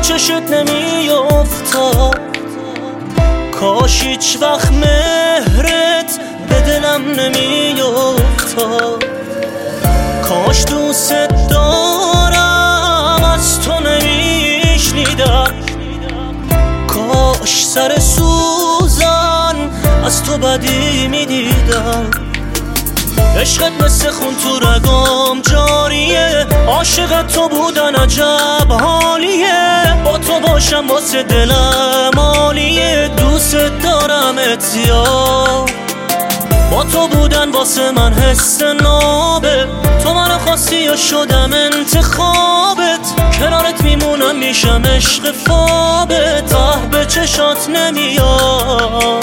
چشت نمیافتاد، کاش هیچ وقت مهرت به دلم نمیافتاد، کاش دوست دارم از تو نمیشنیدم، کاش سر سوزن از تو بدی میدیدم. عشقت مثل خون تو رگام جاریه، عاشق تو بودن عجب حالیه، با تو باشم واسه دلم عالیه، دوست دارم اتیار، با تو بودن واسه من حس نابه، تو منو خواستی یا شدم انتخابت، کنارت میمونم میشم عشق فابت، به چشات نمیاد.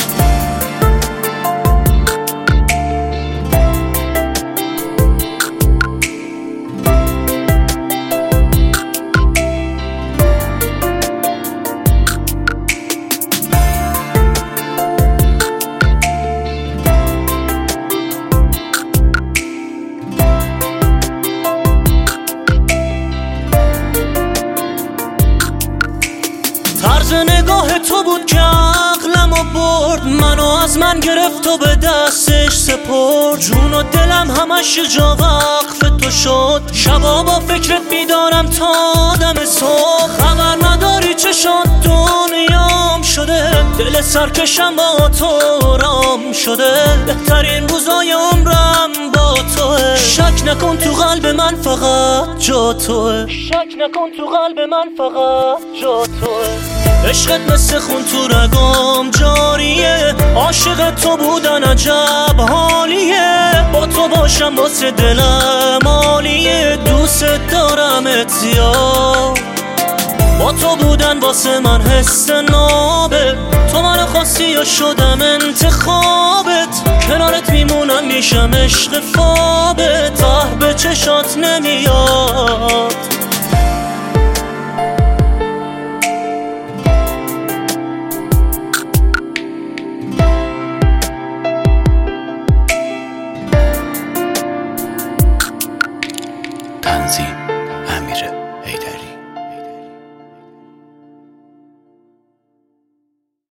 طرز نگاه تو بود که عقلمو برد، منو از من گرفت و به دستش سپرد، جون و دلم همش جا وقف تو شد، شبا با فکرت بیدارم تا دم صبح، خبر نداری چشات دنیام شده، دل سرکشم با تو رام شده، بهترین روزای عمرم با توه، شک نکن تو قلب من فقط جا توه، شک نکن تو قلب من فقط جا توه. عشقت مثل خون تو رگام جاریه، عاشق تو بودن عجب حالیه، با تو باشم واسه دلم عالیه، دوست دارم اتیار، با تو بودن واسه من حس نابه، تو منو خواستی یا شدم انتخابت، کنارت میمونم میشم عشق فابت، به چشات نمیاد.